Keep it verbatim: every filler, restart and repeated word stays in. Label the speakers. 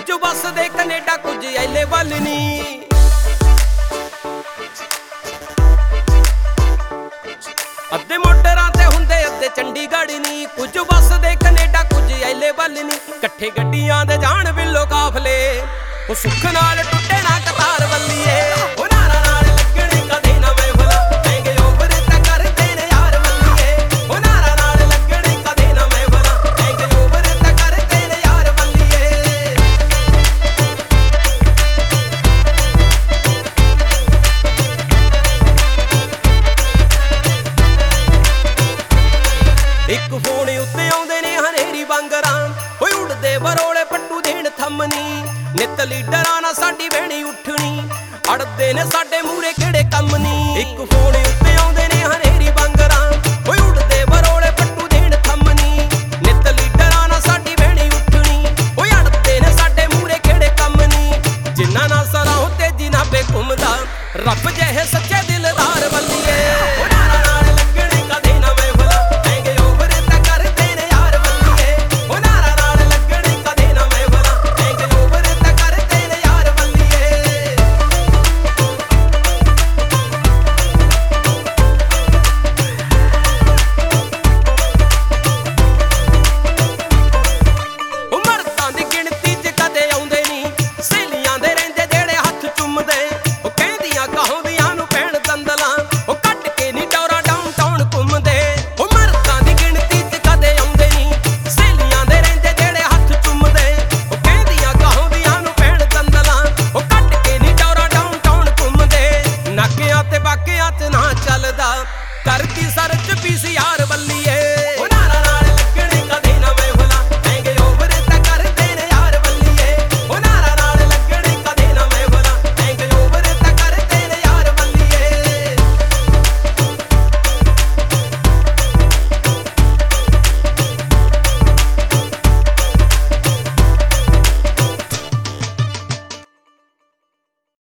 Speaker 1: ਕੁਝ ਵਸਦੇ ਕੈਨੇਡਾ ਕੁਝ ਐਲੇ ਵੱਲ ਨੀ। ਅੱਧੇ ਮੋਟਰਾਂ ਤੇ ਹੁੰਦੇ ਅੱਧੇ ਚੰਡੀਗੜ੍ਹ ਨੀ, ਕੁਝ ਵਸਦੇ ਕੈਨੇਡਾ ਕੁਝ ਐਲੇ ਵੱਲ ਨੀ। ਇਕੱਠੇ ਗੱਡੀਆਂ ਦੇ ਜਾਣ ਬਿੱਲੋ ਕਾਫਲੇ, ਉਹ ਸੁੱਖ ਨਾਲ ਟੁੱਟੇ ਨਾ ਕਤਾਰ ਵੱਲੀਏ। ਉਹ ਨਾਰਾ ਨਾਲ ਲੱਗਣੇ ਕਦੇ ਨਾ ਮੈਂ ਭੁਲਾ, ਮਹਿੰਗੇ ਓਵਰ ਤਾਂ ਕਰਦੇ ਨੇ ਯਾਰ ਵੱਲੀਏ। ਉਹ ਨਾਰਾ ਨਾਲ ਲੱਗਣੇ ਕਦੇ ਨਾ ਮੈਂ ਭੁਲਾ, ਮਹਿੰਗੇ ਓਵਰ ਤਾਂ ਕਰਦੇ ਨੇ ਯਾਰ ਵੱਲੀਏ। ਇੱਕ ਫੋਨ ਉੱਤੇ ਆਉਂਦੇ ਨੇ ਹਨੇਰੀ ਵਾਂਗਰਾਂ, ਹੋਏ ਉੜਦੇ ਬਰੋਲੇ ਪੱਟੂ ਦੇਣ ਥੰਮਨੀ। ਨਿੱਤ ਲੀਡਰਾਂ ਨਾਲ ਸਾਡੀ ਬਹਿਣੀ ਉੱਠਣੀ, ਅੜਦੇ ਨੇ ਸਾਡੇ ਮੂਹਰੇ ਕਿਹੜੇ ਕੰਮ ਨੀ। ਇੱਕ ਫੋਨ